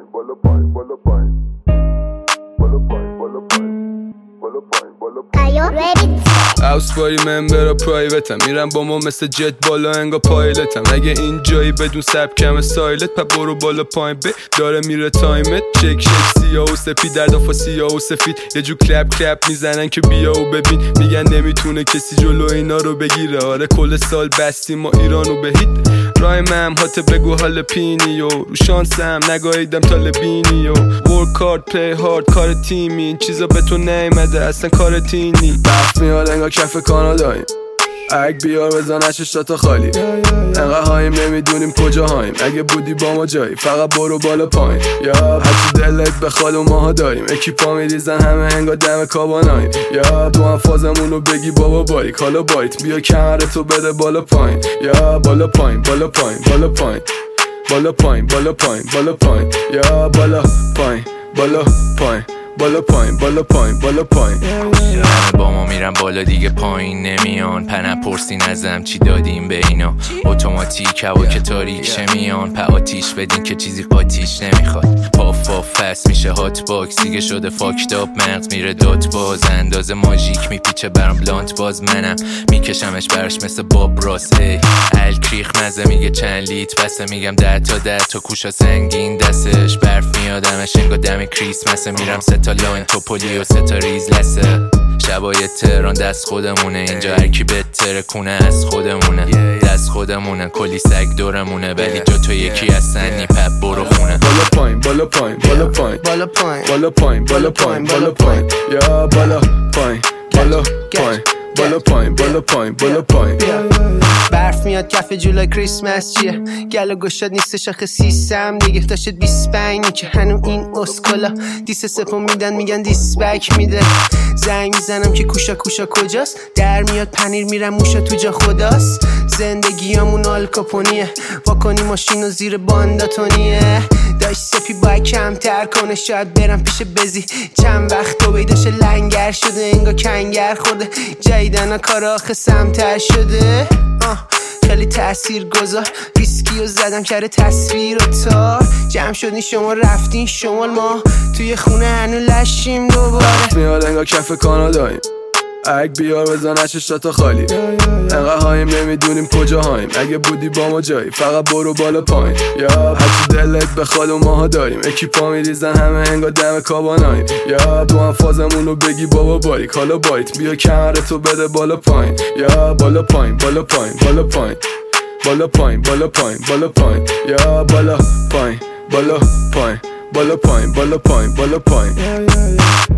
بالا پایین بالا پایین بالا پایین بالا پایین بالا پایین بالا پایین هاوس پاری ممبر پرایوتم میرم با ما مثل جت بالا انگا پایلتم اگه این جایی بدون سبکم استایلت پا برو بالا پایین داره میره تایمت چک سیاه و سفید در دفعه سیاه و سفید یه جو کلپ کلپ میزنن که بیا و ببین میگن نمیتونه کسی جلو اینا رو بگیره آره کل سال بستیم ما ایرانو به هیت رایمم هاته بگو حال پینی و رو شانسم نگاهیدم تا لبینی و ورک هارد پلی هارد کار تیمی این چیزا به تو نیمده اصلا کار تینی برف میاد انگا کف کاناداییم اگه بیار بزنش شتا خالی انقدر هاییم نمیدونیم کجا هاییم اگه بودی با ما جایی فقط برو بالا پایین یا هرچی دلت بخواد و ماها داریم اکیپا میریزن همه انگا دم کاباناییم یا تو هم فازمون رو بگی بابا باریک حالا باریت بیا کمرتو بده بالا پایین یا بالا پایین بالا پایین بالا پایین بالا پایین بالا پایین بالا پایین یا بالا پایین بالا پایین بالا پایین بالا پایین بالا پایین همه با ما میرن بالا دیگه پایین نمیان پنه پرسین ازم چی دادیم به اینا اتوماتیک هوا که تاریک شه میان په آتیش بدین که چیزی قاتیش نمیخواد پاف فس میشه هات باکس دیگه شده فاکتاب مغز میره دات باز اندازه ماژیک میپیچه برام بلانت باز منم میکشمش براش مثل باب راس الکریخ مزه میگه چند لیت بسه میگم 10 تا کوشا سنگین دستش برف میادمش انگا دم کریسمسه میرم تا لاین توپولی و 3 ریز لسه شبای تهران دست خودمونه اینجا هرکی بهتره کنه از خودمونه دست خودمونه کلی سگ دورمونه ولی جا تو یکی از سنی پپ برو خونه بالا پایین بالا پایین بالا پایین بالا پایین بالا پایین بالا پایین بالا پایین یا بالا پایین بالا پایین بالا پایین بالا پایین بالا پایین برف میاد کف جولای کریسمس چیه گل و گشاد نیستش آخه سیستم دیگه داشت 25 که هنو این اسکولا دیس سپو میدن میگن دیسبک میده زنگ میزنم که کوشا کجاست در میاد پنیر میرم موشا تو جا خداست زندگیامون آلکاپونیه واکنی ماشینو زیر بانداتونیه داشت سپی باید کمتر کنه شاید برم پیش بزی چند وقت تو بیداشه لنگر شده انگا کنگر خورده جایدن کار آخه سمتر شده خیلی تأثیر گذار ریسکی رو زدم کرده تصویر و تار جمع شدین شما رفتین شمال ما توی خونه هنو لشیم دوباره میاد انگا کف کاناداییم اگه بیار بزنش شتا خالی انقدر هاییم نمیدونیم کجا هاییم اگه بودی با ما جایی فقط برو بالا پایین یا هرچی دلت بخواد و ماها داریم اکیپا میریزن همه انگا دم کاباناییم یا تو هم فازمون رو بگی بابا باریک حالا باریت بیا کمرتو بده بالا پایین یا بالا پایین بالا پایین بالا پایین بالا پایین بالا پایین بالا پایین یا بالا پایین بالا پایین بالا پایین بالا پایین بالا پایین